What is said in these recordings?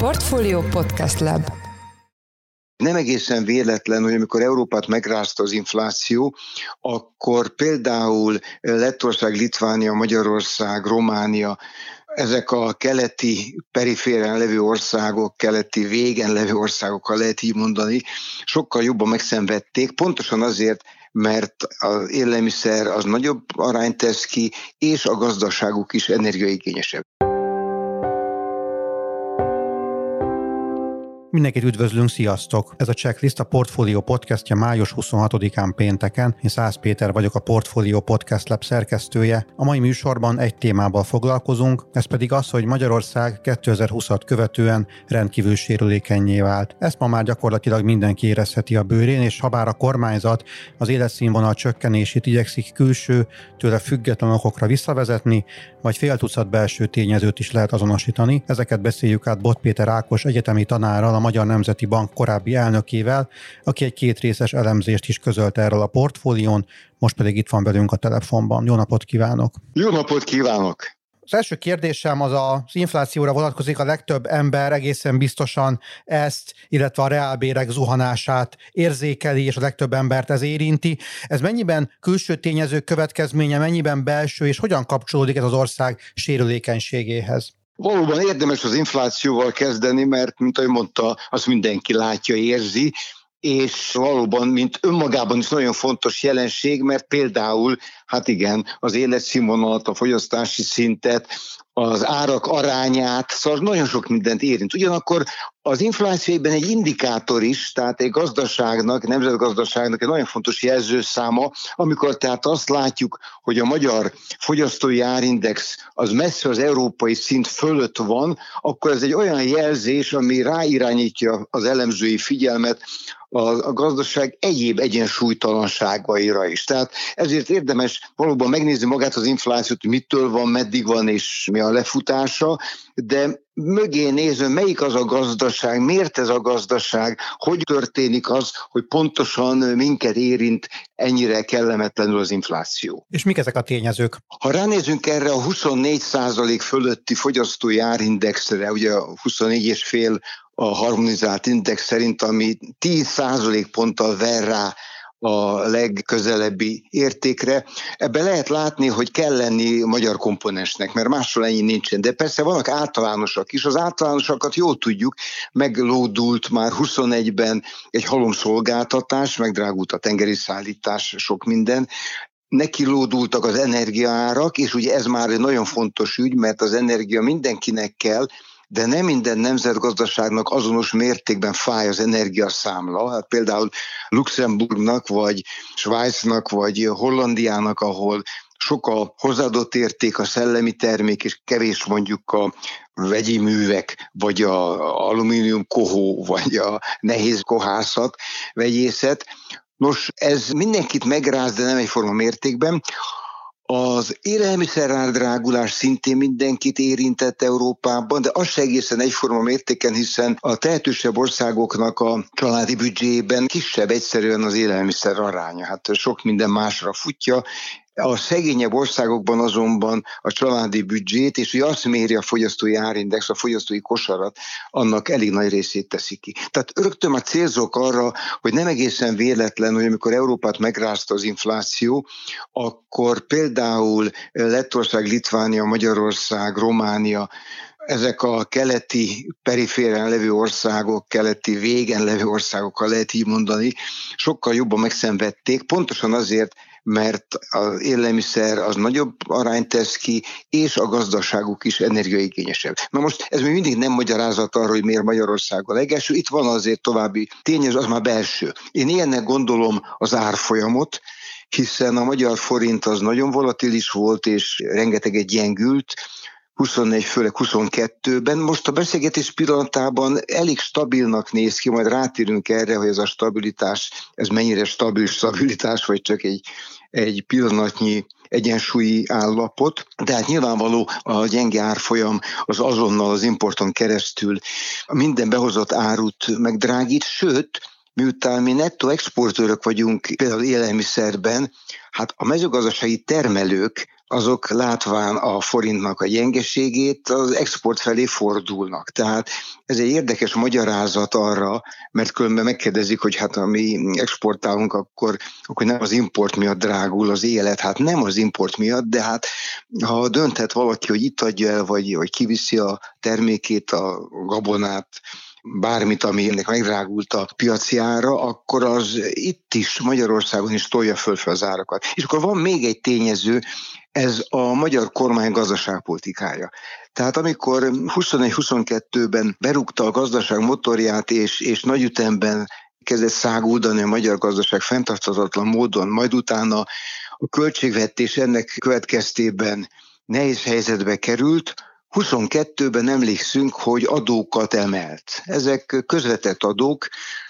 Portfolio Podcast Lab. Nem egészen véletlen, hogy amikor Európát megrázta az infláció, akkor például Lettország, Litvánia, Magyarország, Románia, ezek a keleti periférián levő országok, keleti végen levő országok, ha lehet így mondani, sokkal jobban megszenvedték, pontosan azért, mert az élelmiszer az nagyobb arányt tesz ki, és a gazdaságuk is energiaigényesebb. Mindenkit üdvözlünk, sziasztok! Ez a Checklist a Portfolio podcastja május 26-án pénteken. Én Szász Péter vagyok, a Portfolio Podcast Lab szerkesztője. A mai műsorban egy témával foglalkozunk, ez pedig az, hogy Magyarország 2020-at követően rendkívül sérülékennyé vált. Ezt ma már gyakorlatilag mindenki érezheti a bőrén, és habár a kormányzat az életszínvonal csökkenését igyekszik külső, tőle független okokra visszavezetni, vagy fél tucat belső tényezőt is lehet azonosítani. Ezeket beszéljük át Bot Péter Ákos egyetemi tanárral, a Magyar Nemzeti Bank korábbi elnökével, aki egy kétrészes elemzést is közölt erről a portfólión, most pedig itt van velünk a telefonban. Jó napot kívánok! Jó napot kívánok! Az első kérdésem az inflációra vonatkozik. A legtöbb ember egészen biztosan ezt, illetve a reálbérek zuhanását érzékeli, és a legtöbb embert ez érinti. Ez mennyiben külső tényezők következménye, mennyiben belső, és hogyan kapcsolódik ez az ország sérülékenységéhez? Valóban érdemes az inflációval kezdeni, mert, mint ahogy mondta, azt mindenki látja, érzi, és valóban, mint önmagában is nagyon fontos jelenség, mert például, az életszínvonalat, a fogyasztási szintet, az árak arányát, szóval nagyon sok mindent érint. Ugyanakkor az inflációban egy indikátor is, tehát egy gazdaságnak, nemzetgazdaságnak egy nagyon fontos jelzőszáma, amikor tehát azt látjuk, hogy a magyar fogyasztói árindex az messze az európai szint fölött van, akkor ez egy olyan jelzés, ami ráirányítja az elemzői figyelmet a gazdaság egyéb egyensúlytalanságaira is. Tehát ezért érdemes valóban megnézni magát az inflációt, hogy mitől van, meddig van és mi a lefutása, de mögé nézve, melyik az a gazdaság, miért ez a gazdaság, hogy történik az, hogy pontosan minket érint ennyire kellemetlenül az infláció. És mik ezek a tényezők? Ha ránézünk erre a 24% fölötti fogyasztói árindexre, ugye a 24,5 a harmonizált index szerint, ami 10% ponttal ver rá a legközelebbi értékre. Ebben lehet látni, hogy kell lenni magyar komponensnek, mert máshol ennyi nincsen. De persze vannak általánosak is. Az általánosakat jól tudjuk, meglódult már 21-ben egy halomszolgáltatás, megdrágult a tengeri szállítás, sok minden. Neki lódultak az energiaárak, és ugye ez már egy nagyon fontos ügy, mert az energia mindenkinek kell, de nem minden nemzetgazdaságnak azonos mértékben fáj az energiaszámla. Hát például Luxemburgnak, vagy Svájcnak, vagy Hollandiának, ahol sok a hozzáadott érték, a szellemi termék, és kevés mondjuk a vegyi művek, vagy a alumínium kohó, vagy a nehéz kohászat, vegyészet. Nos, ez mindenkit megráz, de nem egyforma mértékben. Az élelmiszerárdrágulás szintén mindenkit érintett Európában, de az se egészen egyforma mértéken, hiszen a tehetősebb országoknak a családi büdzséjében kisebb egyszerűen az élelmiszer aránya. Hát sok minden másra futja. A szegényebb országokban azonban a családi büdzsét, és ugye azt méri a fogyasztói árindex, a fogyasztói kosarat, annak elég nagy részét teszi ki. Tehát rögtön már célzok arra, hogy nem egészen véletlen, hogy amikor Európát megrázta az infláció, akkor például Lettország, Litvánia, Magyarország, Románia, ezek a keleti periférián levő országok, keleti végen levő országok, ha lehet így mondani, sokkal jobban megszenvedték, pontosan azért, mert az élelmiszer az nagyobb arányt tesz ki, és a gazdaságuk is energiaigényesebb. Na most ez még mindig nem magyarázat arra, hogy miért Magyarország a legelső. Itt van azért további tényező, az már belső. Én ilyennek gondolom az árfolyamot, hiszen a magyar forint az nagyon volatilis volt, és rengeteget gyengült, 24, főleg 22-ben. Most a beszélgetés pillanatában elég stabilnak néz ki, majd rátérünk erre, hogy ez a stabilitás, ez mennyire stabil stabilitás, vagy csak egy pillanatnyi egyensúlyi állapot. De hát nyilvánvaló a gyenge árfolyam az azonnal az importon keresztül minden behozott árut megdrágít, sőt, miután mi nettó exportőrök vagyunk például élelmiszerben, hát a mezőgazdasági termelők azok látván a forintnak a gyengeségét az export felé fordulnak. Tehát ez egy érdekes magyarázat arra, mert különben megkérdezik, hogy hát ha mi exportálunk, akkor nem az import miatt drágul az élet. Hát nem az import miatt, de hát ha dönthet valaki, hogy itt adja el, vagy kiviszi a termékét, a gabonát, bármit, ami ennek megdrágult a piaci ára, akkor az itt is, Magyarországon is tolja föl az árakat. És akkor van még egy tényező, ez a magyar kormány gazdaságpolitikája. Tehát amikor 21-22-ben berúgta a gazdaság motorját, és nagy ütemben kezdett száguldani a magyar gazdaság fenntarthatatlan módon, majd utána a költségvetés ennek következtében nehéz helyzetbe került, 22-ben emlékszünk, hogy adókat emelt. Ezek közvetett adók,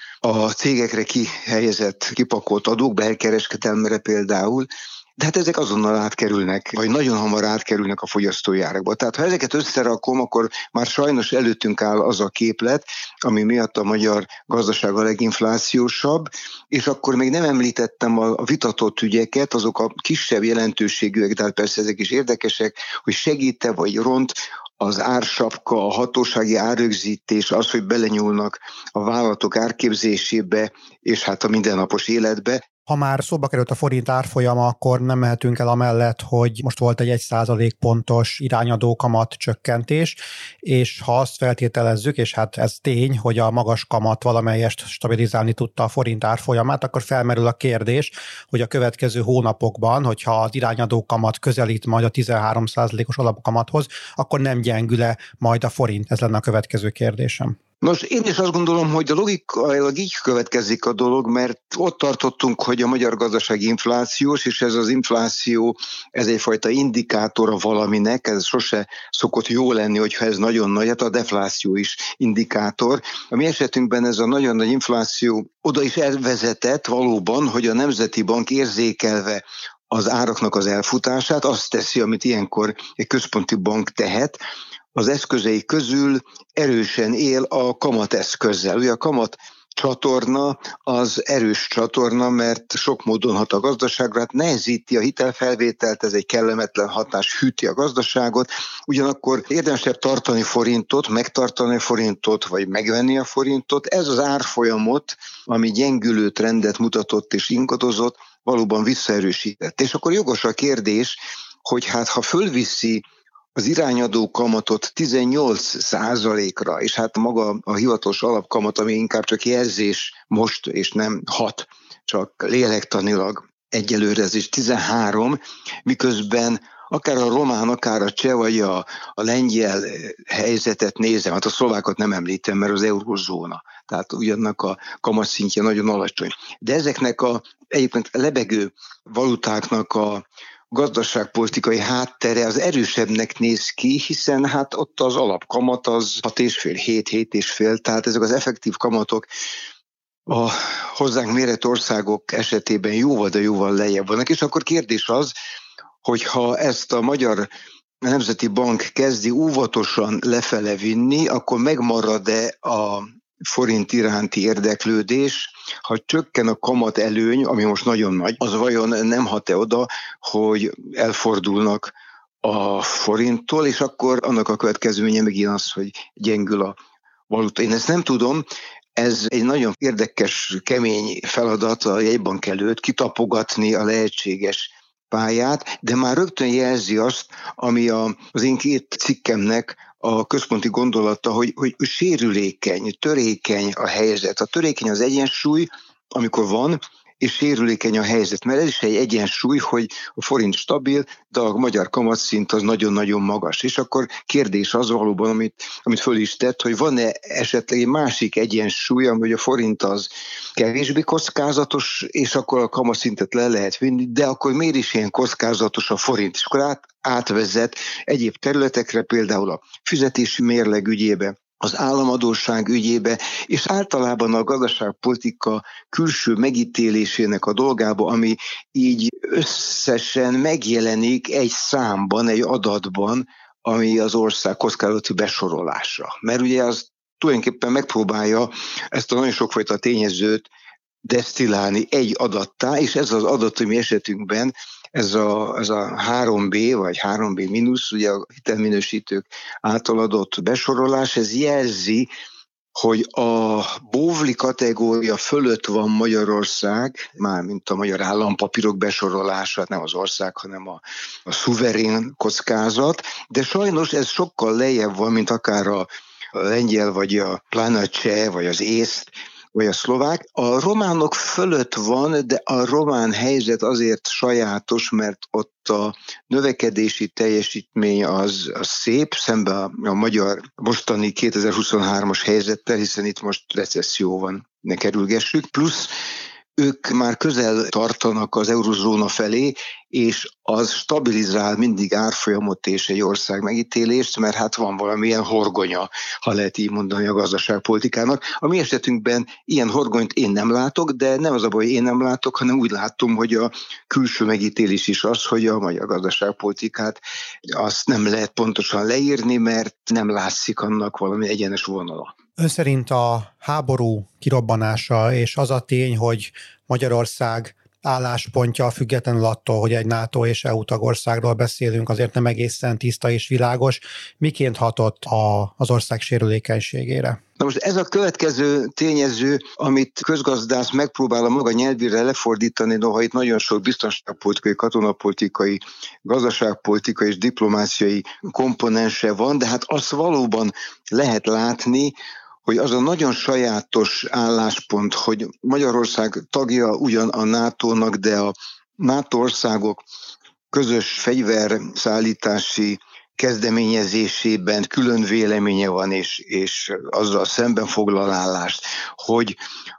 a cégekre kihelyezett, kipakolt adók, belkereskedelmre például, de hát ezek azonnal átkerülnek, vagy nagyon hamar átkerülnek a fogyasztói árakba. Tehát ha ezeket összerakom, akkor már sajnos előttünk áll az a képlet, ami miatt a magyar gazdaság a leginflációsabb, és akkor még nem említettem a vitatott ügyeket, azok a kisebb jelentőségűek, de hát persze ezek is érdekesek, hogy segít-e vagy ront az ársapka, a hatósági árrögzítés, az, hogy belenyúlnak a vállalatok árképzésébe, és hát a mindennapos életbe. Ha már szóba került a forint árfolyama, akkor nem mehetünk el amellett, hogy most volt egy 1% pontos irányadó kamat csökkentés, és ha azt feltételezzük, és hát ez tény, hogy a magas kamat valamelyest stabilizálni tudta a forint árfolyamát, akkor felmerül a kérdés, hogy a következő hónapokban, hogyha az irányadó kamat közelít majd a 13%-os alapkamathoz, akkor nem gyengül-e majd a forint? Ez lenne a következő kérdésem. Nos, én is azt gondolom, hogy a logikailag így következik a dolog, mert ott tartottunk, hogy a magyar gazdaság inflációs, és ez az infláció, ez egyfajta indikátora valaminek, ez sose szokott jó lenni, hogyha ez nagyon nagy, hát a defláció is indikátor. A mi esetünkben ez a nagyon nagy infláció oda is elvezetett valóban, hogy a Nemzeti Bank érzékelve az áraknak az elfutását, azt teszi, amit ilyenkor egy központi bank tehet, az eszközei közül erősen él a kamateszközzel. Ugye a kamat csatorna az erős csatorna, mert sok módon hat a gazdaságra, hát nehezíti a hitelfelvételt, ez egy kellemetlen hatás, hűti a gazdaságot, ugyanakkor érdemesebb tartani forintot, megtartani a forintot, vagy megvenni a forintot. Ez az árfolyamot, ami gyengülő trendet mutatott és ingadozott, valóban visszaerősített. És akkor jogos a kérdés, hogy hát ha fölviszi az irányadó kamatot 18%-ra, és hát maga a hivatalos alapkamat, ami inkább csak jelzés most, és nem 6, csak lélektanilag egyelőre ez is 13, miközben akár a román, akár a cseh, vagy a lengyel helyzetet nézem, hát a szlovákot nem említem, mert az eurózóna, tehát ugyannak a kamatszintje nagyon alacsony. De ezeknek egyébként lebegő valutáknak a gazdaságpolitikai háttere az erősebbnek néz ki, hiszen hát ott az alapkamat az 6,5-7,5, tehát ezek az effektív kamatok a hozzánk mérett országok esetében jóval, de jóval lejjebb vannak. És akkor kérdés az, hogyha ezt a Magyar Nemzeti Bank kezdi óvatosan lefele vinni, akkor megmarad-e a forint iránti érdeklődés, ha csökken a kamat előny, ami most nagyon nagy, az vajon nem hat-e oda, hogy elfordulnak a forinttól, és akkor annak a következménye megint az, hogy gyengül a valuta. Én ezt nem tudom, ez egy nagyon érdekes, kemény feladat a jegybank előtt, kitapogatni a lehetséges pályát, de már rögtön jelzi azt, ami az én 2 cikkemnek a központi gondolata, hogy sérülékeny, törékeny a helyzet. A törékeny az egyensúly, amikor van, és sérülékeny a helyzet. Mert ez is egy egyensúly, hogy a forint stabil, de a magyar kamatszint az nagyon-nagyon magas. És akkor kérdés az valóban, amit föl is tett, hogy van-e esetleg egy másik egyensúly, hogy a forint az kevésbé kockázatos, és akkor a kamatszintet le lehet vinni, de akkor miért is ilyen kockázatos a forint? És akkor átvezet egyéb területekre, például a fizetési mérleg ügyébe, az államadósság ügyébe, és általában a gazdaságpolitika külső megítélésének a dolgába, ami így összesen megjelenik egy számban, egy adatban, ami az ország kockázati besorolása. Mert ugye az tulajdonképpen megpróbálja ezt a nagyon sokfajta tényezőt desztillálni egy adattá, és ez az adat, ami esetünkben ez a 3B vagy 3B mínusz, ugye a hitelminősítők által adott besorolás, ez jelzi, hogy a bóvli kategória fölött van Magyarország, mármint a magyar állampapírok besorolása, nem az ország, hanem a szuverén kockázat, de sajnos ez sokkal lejjebb van, mint akár a lengyel, vagy pláne a cseh, vagy az észt, vagy a szlovák. A románok fölött van, de a román helyzet azért sajátos, mert ott a növekedési teljesítmény az szép, szemben a magyar mostani 2023-as helyzettel, hiszen itt most recesszió van, ne kerülgessük, plusz ők már közel tartanak az eurozóna felé, és az stabilizál mindig árfolyamot és egy ország megítélést, mert hát van valamilyen horgonya, ha lehet így mondani a gazdaságpolitikának. A mi esetünkben ilyen horgonyt én nem látok, de nem az a baj, hogy én nem látok, hanem úgy látom, hogy a külső megítélés is az, hogy a magyar gazdaságpolitikát azt nem lehet pontosan leírni, mert nem látszik annak valami egyenes vonala. Ön szerint a háború kirobbanása és az a tény, hogy Magyarország álláspontja függetlenül attól, hogy egy NATO és EU tagországról beszélünk, azért nem egészen tiszta és világos, miként hatott az ország sérülékenységére? Na most ez a következő tényező, amit közgazdász megpróbál a maga nyelvére lefordítani, noha itt nagyon sok biztonságpolitikai, katonapolitikai, gazdaságpolitikai és diplomáciai komponense van, de hát azt valóban lehet látni, hogy az a nagyon sajátos álláspont, hogy Magyarország tagja ugyan a NATO-nak, de a NATO országok közös fegyverszállítási kezdeményezésében külön véleménye van, és azzal szemben foglal állást, hogy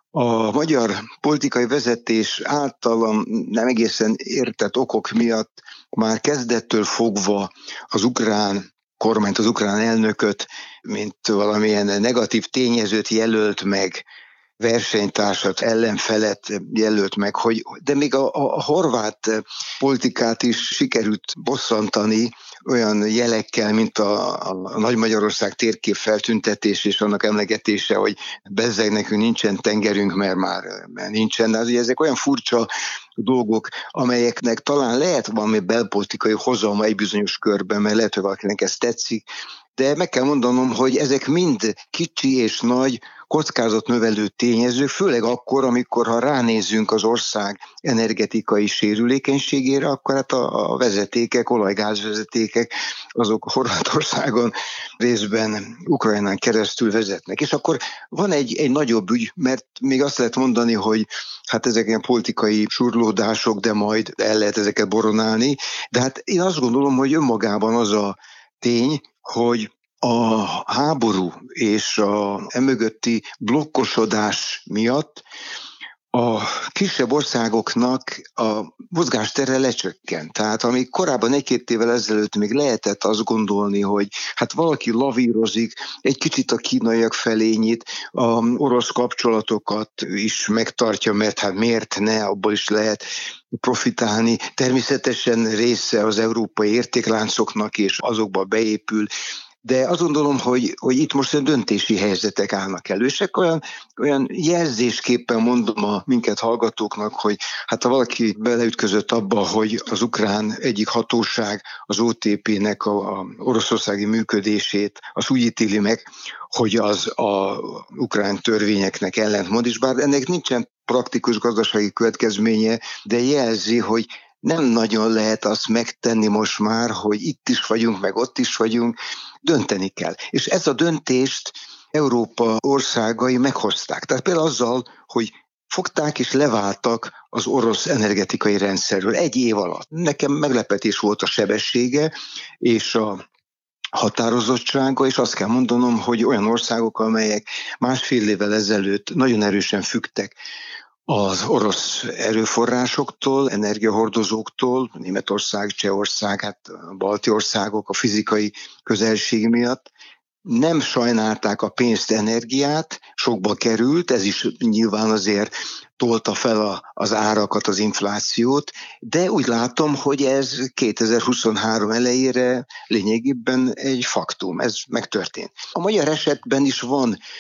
a magyar politikai vezetés általam nem egészen értett okok miatt már kezdettől fogva az ukrán kormányt, az ukrán elnököt, mint valamilyen negatív tényezőt jelölt meg, versenytársat, ellenfelet jelölt meg, de még a horvát politikát is sikerült bosszantani olyan jelekkel, mint a Nagy Magyarország térkép feltüntetés és annak emlegetése, hogy bezzeg nekünk nincsen tengerünk, mert nincsen. De azért ezek olyan furcsa dolgok, amelyeknek talán lehet valami belpolitikai hozalma egy bizonyos körben, mert lehet, hogy valakinek ez tetszik, de meg kell mondanom, hogy ezek mind kicsi és nagy kockázatnövelő tényezők, főleg akkor, amikor ha ránézzünk az ország energetikai sérülékenységére, akkor hát a vezetékek, olajgázvezetékek, azok Horvátországon részben Ukrajnán keresztül vezetnek. És akkor van egy nagyobb ügy, mert még azt lehet mondani, hogy hát ezek ilyen politikai surlódások, de majd el lehet ezeket boronálni, de hát én azt gondolom, hogy önmagában az a tény, hogy a háború és emögötti blokkosodás miatt a kisebb országoknak a mozgástere lecsökkent. Tehát amíg korábban 1-2 évvel ezelőtt még lehetett azt gondolni, hogy hát valaki lavírozik, egy kicsit a kínaiak felé nyit, a orosz kapcsolatokat is megtartja, mert hát miért ne, abból is lehet profitálni. Természetesen része az európai értékláncoknak, és azokba beépül, de azt gondolom, hogy itt most döntési helyzetek állnak elő, és olyan jelzésképpen mondom a minket hallgatóknak, hogy hát ha valaki beleütközött abba, hogy az ukrán egyik hatóság az OTP-nek a oroszországi működését, az úgy ítéli meg, hogy az a ukrán törvényeknek ellentmond, és bár ennek nincsen praktikus gazdasági következménye, de jelzi, hogy nem nagyon lehet azt megtenni most már, hogy itt is vagyunk, meg ott is vagyunk, dönteni kell. És ez a döntést Európa országai meghozták. Tehát például azzal, hogy fogták és leváltak az orosz energetikai rendszerről 1 év alatt. Nekem meglepetés volt a sebessége és a határozottsága, és azt kell mondanom, hogy olyan országok, amelyek 1,5 évvel ezelőtt nagyon erősen függtek az orosz erőforrásoktól, energiahordozóktól, Németország, Csehország, hát a balti országok a fizikai közelség miatt, nem sajnálták a pénzt, energiát, sokba került, ez is nyilván azért tolta fel az árakat, az inflációt, de úgy látom, hogy ez 2023 elejére lényegében egy faktum, ez megtörtént. A magyar esetben is van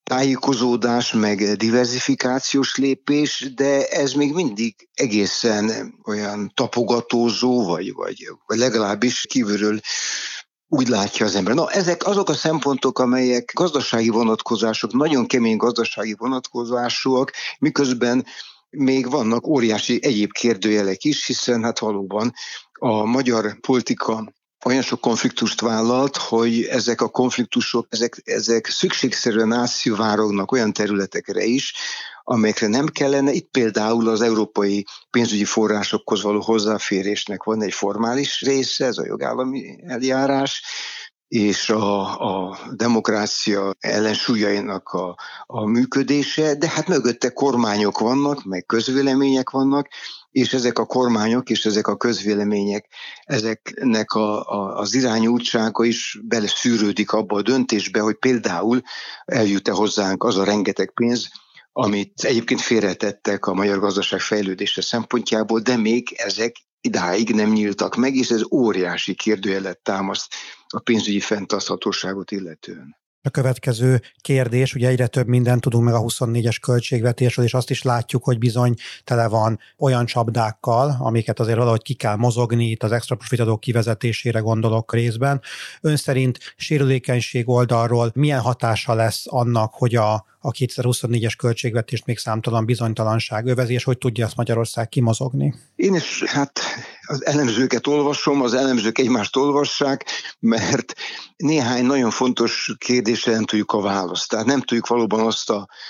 tájékozódás, meg diversifikációs lépés, de ez még mindig egészen olyan tapogatózó, vagy legalábbis kívülről úgy látja az ember. Na, ezek azok a szempontok, amelyek gazdasági vonatkozások, nagyon kemény gazdasági vonatkozásúak, miközben még vannak óriási egyéb kérdőjelek is, hiszen hát valóban a magyar politika olyan sok konfliktust vállalt, hogy ezek a konfliktusok, ezek szükségszerűen átszivárognak olyan területekre is, amelyekre nem kellene. Itt például az európai pénzügyi forrásokhoz való hozzáférésnek van egy formális része, ez a jogállami eljárás, és a demokrácia ellensúlyainak a működése, de hát mögötte kormányok vannak, meg közvélemények vannak, és ezek a kormányok és ezek a közvélemények, ezeknek az irányultsága is beleszűrődik abba a döntésbe, hogy például eljut-e hozzánk az a rengeteg pénz, amit egyébként félretettek a magyar gazdaság fejlődése szempontjából, de még ezek idáig nem nyíltak meg, és ez óriási kérdőjelet támaszt a pénzügyi fenntarthatóságot illetően. A következő kérdés, ugye egyre több mindent tudunk meg a 24-es költségvetésről, és azt is látjuk, hogy bizony tele van olyan csapdákkal, amiket azért valahogy ki kell mozogni, itt az extra profitadók kivezetésére gondolok részben. Ön szerint sérülékenység oldalról milyen hatása lesz annak, hogy a 2024-es költségvetést még számtalan bizonytalanság övezi, és hogy tudja ezt Magyarország kimozogni? Én is az elemzőket olvasom, az elemzők egymást olvassák, mert néhány nagyon fontos kérdésre nem tudjuk a választ. Tehát nem tudjuk valóban azt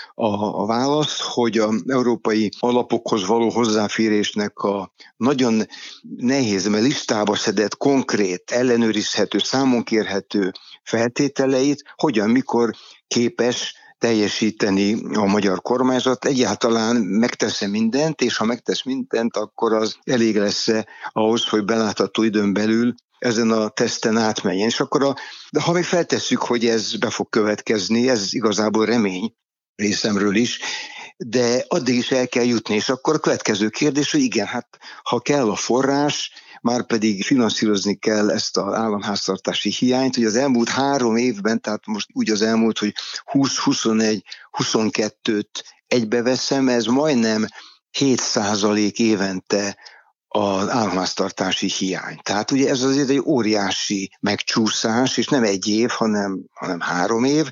a választ, hogy az európai alapokhoz való hozzáférésnek a nagyon nehéz, mert listába szedett, konkrét, ellenőrizhető, számon kérhető feltételeit hogyan, mikor képes teljesíteni a magyar kormányzat, egyáltalán megtesz mindent, és ha megtesz mindent, akkor az elég lesz ahhoz, hogy belátható időn belül ezen a teszten átmenjen. És akkor de ha még feltesszük, hogy ez be fog következni, ez igazából remény részemről is, de addig is el kell jutni. És akkor a következő kérdés, hogy igen, hát ha kell a forrás, már pedig finanszírozni kell ezt az államháztartási hiányt, hogy az elmúlt 3 évben, tehát most úgy az elmúlt, hogy 20, 21, 22-t egybeveszem, ez majdnem 7% évente az államháztartási hiány. Tehát ugye ez azért egy óriási megcsúszás, és nem 1 év, hanem 3 év.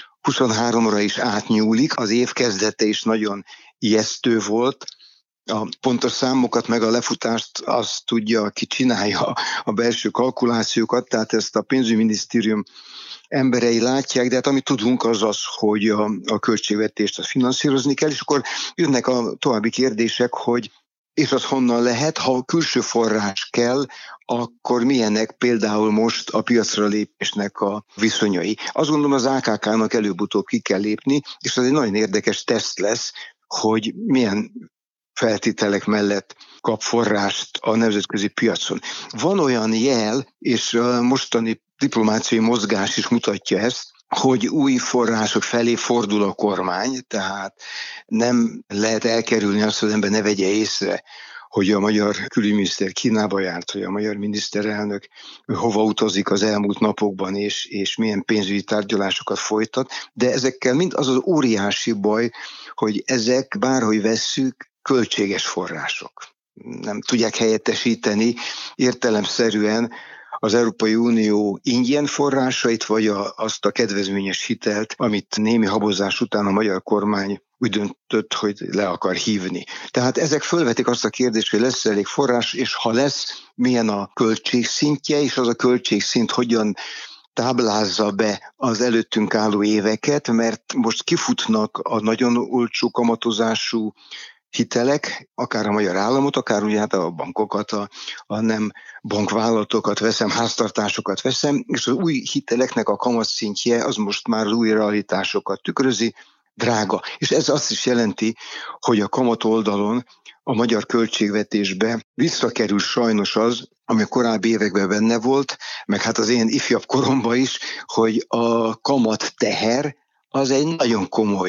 23-ra is átnyúlik, az év kezdete is nagyon ijesztő volt. A pontos számokat meg a lefutást azt tudja, aki csinálja a belső kalkulációkat, tehát ezt a pénzügyminisztérium emberei látják, de hát amit tudunk az az, hogy a költségvetést azt finanszírozni kell, és akkor jönnek a további kérdések, hogy és az honnan lehet, ha külső forrás kell, akkor milyenek például most a piacra lépésnek a viszonyai. Azt gondolom az AKK-nak előbb-utóbb ki kell lépni, és ez egy nagyon érdekes teszt lesz, hogy milyen feltételek mellett kap forrást a nemzetközi piacon. Van olyan jel, és a mostani diplomáciai mozgás is mutatja ezt, hogy új források felé fordul a kormány, tehát nem lehet elkerülni azt, hogy az ember ne vegye észre, hogy a magyar külügyminiszter Kínába járt, hogy a magyar miniszterelnök hova utazik az elmúlt napokban, és milyen pénzügyi tárgyalásokat folytat, de ezekkel mind az az óriási baj, hogy ezek bárhogy vesszük, költséges források. Nem tudják helyettesíteni értelemszerűen az Európai Unió ingyen forrásait, vagy azt a kedvezményes hitelt, amit némi habozás után a magyar kormány úgy döntött, hogy le akar hívni. Tehát ezek fölvetik azt a kérdést, hogy lesz elég forrás, és ha lesz, milyen a költségszintje, és az a költségszint hogyan táblázza be az előttünk álló éveket, mert most kifutnak a nagyon olcsó kamatozású hitelek, akár a magyar államot, akár ugye hát a bankokat, a nem bankvállalatokat veszem, háztartásokat veszem, és az új hiteleknek a kamatszintje az most már az új realitásokat tükrözi, drága. És ez azt is jelenti, hogy a kamat oldalon a magyar költségvetésbe visszakerül sajnos az, ami a korábbi években benne volt, meg hát az én ifjabb koromban is, hogy a kamat teher az egy nagyon komoly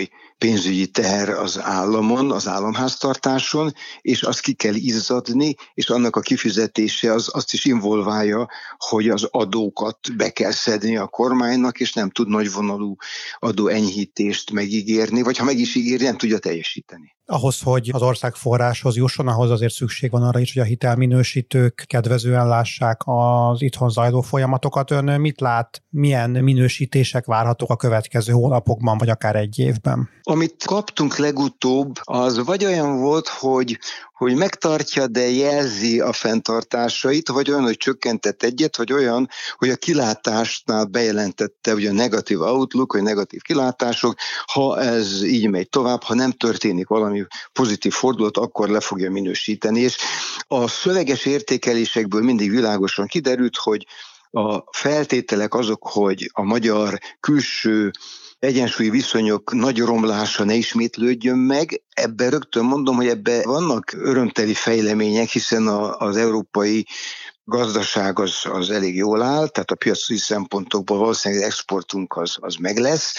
pénzügyi teher az államon, az államháztartáson, és azt ki kell izzadni, és annak a kifizetése azt is involválja, hogy az adókat be kell szedni a kormánynak, és nem tud nagyvonalú adóenyhítést megígérni, vagy ha meg is ígéri, nem tudja teljesíteni. Ahhoz, hogy az ország forráshoz jusson, ahhoz azért szükség van arra is, hogy a hitelminősítők kedvezően lássák az itthon zajló folyamatokat. Ön mit lát, milyen minősítések várhatók a következő hónapokban, vagy akár egy évben? Amit kaptunk legutóbb, az vagy olyan volt, hogy megtartja, de jelzi a fenntartásait, vagy olyan, hogy csökkentett egyet, vagy olyan, hogy a kilátásnál bejelentette, hogy a negatív outlook, vagy negatív kilátások, ha ez így megy tovább, ha nem történik valami pozitív fordulat, akkor le fogja minősíteni. És a szöveges értékelésekből mindig világosan kiderült, hogy a feltételek azok, hogy a magyar külső egyensúlyi viszonyok nagy romlása ne ismétlődjön meg. Ebben rögtön mondom, hogy ebben vannak örömteli fejlemények, hiszen az európai gazdaság az elég jól áll, tehát a piaci szempontokból valószínűleg exportunk az meg lesz.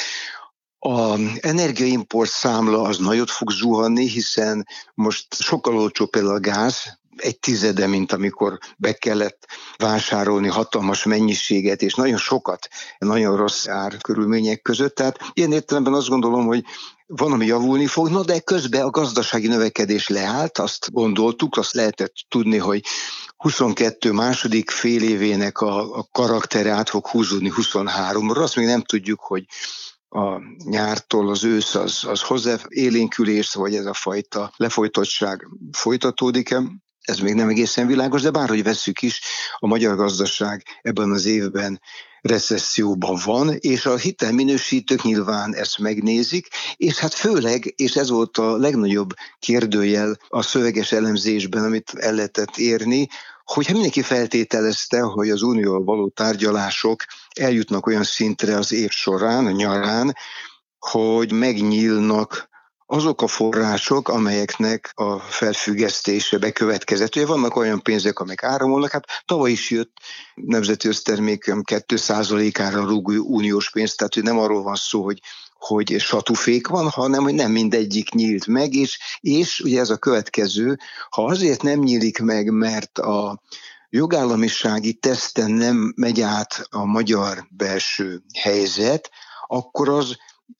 Az energiaimport számla az nagyot fog zuhanni, hiszen most sokkal olcsóbb például a gáz, 1/10, mint amikor be kellett vásárolni hatalmas mennyiséget, és nagyon sokat, nagyon rossz árkörülmények között. Tehát ilyen értelemben azt gondolom, hogy van, ami javulni fog, de közben a gazdasági növekedés leállt, azt gondoltuk, azt lehetett tudni, hogy 22 második fél évének a karaktere át fog húzódni 23-ra, azt még nem tudjuk, hogy a nyártól az ősz az hozzá élénkülés, vagy ez a fajta lefolytottság folytatódik-e. Ez még nem egészen világos, de bárhogy vesszük is, a magyar gazdaság ebben az évben recesszióban van, és a hitelminősítők nyilván ezt megnézik, és hát főleg, és ez volt a legnagyobb kérdőjel a szöveges elemzésben, amit el lehetett érni, hogyha mindenki feltételezte, hogy az unióval való tárgyalások eljutnak olyan szintre az év során, a nyarán, hogy megnyílnak azok a források, amelyeknek a felfüggesztése bekövetkezett. Ugye vannak olyan pénzek, amelyek áramolnak, hát tavaly is jött nemzeti össztermékem 2%-ára rúgó uniós pénz, tehát nem arról van szó, hogy satufék van, hanem hogy nem mindegyik nyílt meg, és ugye ez a következő, ha azért nem nyílik meg, mert a jogállamisági teszten nem megy át a magyar belső helyzet, akkor az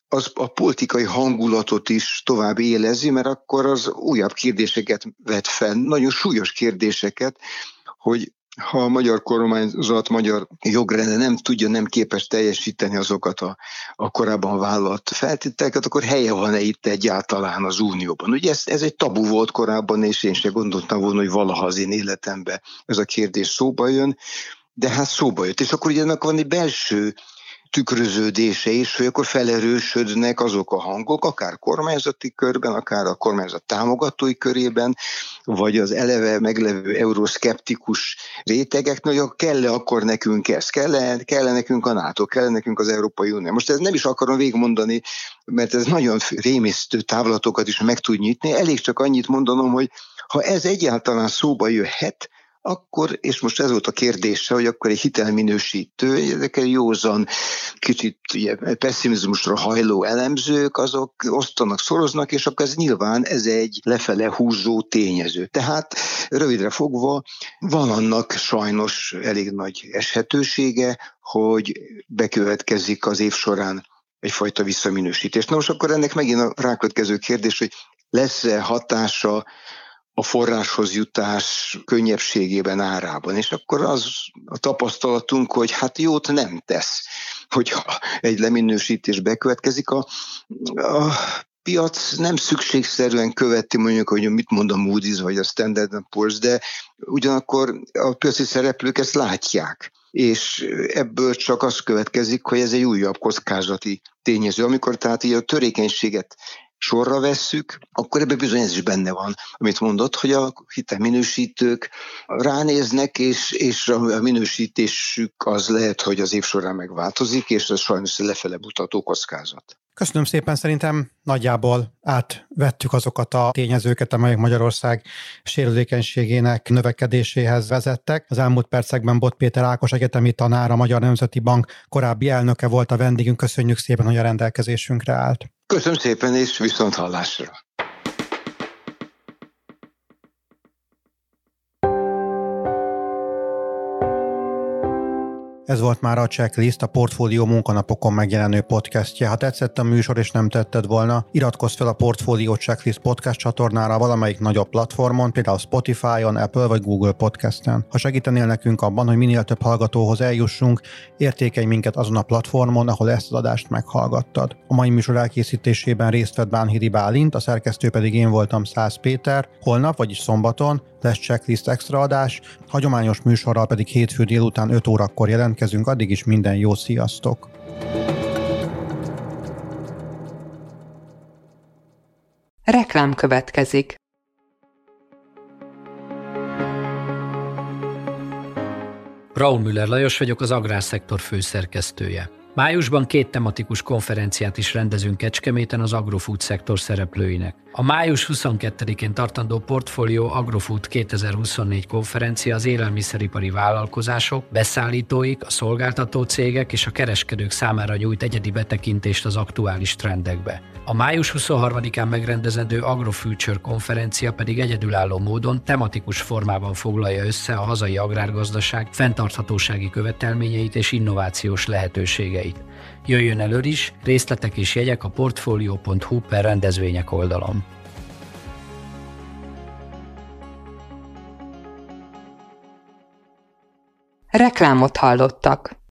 a politikai hangulatot is tovább élezi, mert akkor az újabb kérdéseket vet fel, nagyon súlyos kérdéseket, hogy ha a magyar kormányzat, magyar jogrend nem képes teljesíteni azokat a korábban vállalt feltételeket, akkor helye van-e itt egyáltalán az Unióban? Ugye ez egy tabu volt korábban, és én sem gondoltam volna, hogy valaha az én életemben ez a kérdés szóba jön, de hát szóba jött. És akkor ugye ennek van egy belső tükröződése is, hogy akkor felerősödnek azok a hangok, akár kormányzati körben, akár a kormányzat támogatói körében, vagy az eleve meglevő euroszkeptikus rétegeknek, hogy kell-e akkor nekünk ez, kell-e nekünk a NATO, kell-e nekünk az Európai Unió. Most ez nem is akarom végigmondani, mert ez nagyon rémisztő távlatokat is meg tud nyitni, elég csak annyit mondanom, hogy ha ez egyáltalán szóba jöhet, akkor, és most ez volt a kérdése, hogy akkor egy hitelminősítő, ezek egy józan, kicsit ugye, pessimizmusra hajló elemzők, azok osztanak, szoroznak, és akkor nyilván ez egy lefele húzó tényező. Tehát rövidre fogva van annak sajnos elég nagy eshetősége, hogy bekövetkezik az év során egyfajta visszaminősítés. Na most akkor ennek megint a rákövetkező kérdés, hogy lesz-e hatása a forráshoz jutás könnyebbségében, árában. És akkor az a tapasztalatunk, hogy hát jót nem tesz, hogyha egy leminősítés bekövetkezik. A piac nem szükségszerűen követi, mondjuk, hogy mit mond a Moody's vagy a Standard & Poor's, de ugyanakkor a piaci szereplők ezt látják. És ebből csak az következik, hogy ez egy újabb kockázati tényező. Amikor tehát így a törékenységet sorra vesszük, akkor ebben bizony ez is benne van, amit mondott, hogy a hitelminősítők ránéznek, és a minősítésük az lehet, hogy az év során megváltozik, és ez sajnos lefele mutató kockázat. Köszönöm szépen, szerintem nagyjából átvettük azokat a tényezőket, amelyek Magyarország sérülékenységének növekedéséhez vezettek. Az elmúlt percekben Bot Péter Ákos egyetemi tanár, a Magyar Nemzeti Bank korábbi elnöke volt a vendégünk. Köszönjük szépen, hogy a rendelkezésünkre állt. Köszönöm szépen, és viszont hallásra. Ez volt már a Checklist, a Portfólió munkanapokon megjelenő podcastje. Ha tetszett a műsor és nem tetted volna, iratkozz fel a Portfólió Checklist podcast csatornára valamelyik nagyobb platformon, például Spotify-on, Apple vagy Google Podcasten. Ha segítenél nekünk abban, hogy minél több hallgatóhoz eljussunk, értékelj minket azon a platformon, ahol ezt az adást meghallgattad. A mai műsor elkészítésében részt vett Bánhidi Bálint, a szerkesztő pedig én voltam, Szász Péter. Holnap, vagyis szombaton lesz Checklist extra adás, hagyományos műsorral pedig hétfő délután 5 órakor jelentkezünk, addig is minden jó, sziasztok! Reklám következik. Braun Müller Lajos vagyok, az Agrárszektor főszerkesztője. Májusban 2 tematikus konferenciát is rendezünk Kecskeméten az agrofood szektor szereplőinek. A május 22-én tartandó Portfolio Agrofood 2024 konferencia az élelmiszeripari vállalkozások, beszállítóik, a szolgáltató cégek és a kereskedők számára nyújt egyedi betekintést az aktuális trendekbe. A május 23-án megrendezendő AgroFuture konferencia pedig egyedülálló módon tematikus formában foglalja össze a hazai agrárgazdaság fenntarthatósági követelményeit és innovációs lehetőségeit. Jöjjön elő is, részletek és jegyek a portfolio.hu/rendezvények oldalon. Reklámot hallottak.